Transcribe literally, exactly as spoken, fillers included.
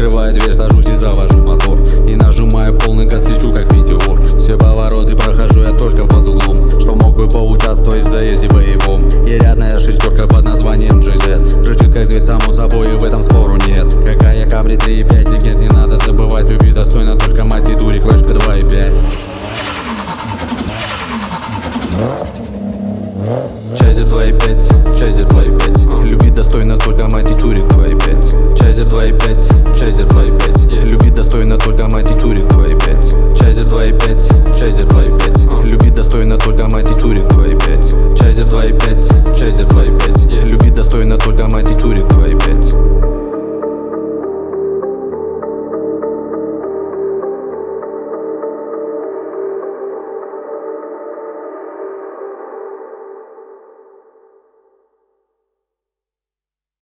Открываю дверь, сажусь и завожу мотор. И нажимаю полный газ, лечу как метеор. Все повороты прохожу я только под углом, что мог бы поучаствовать в заезде боевом. И рядная шестерка под названием джи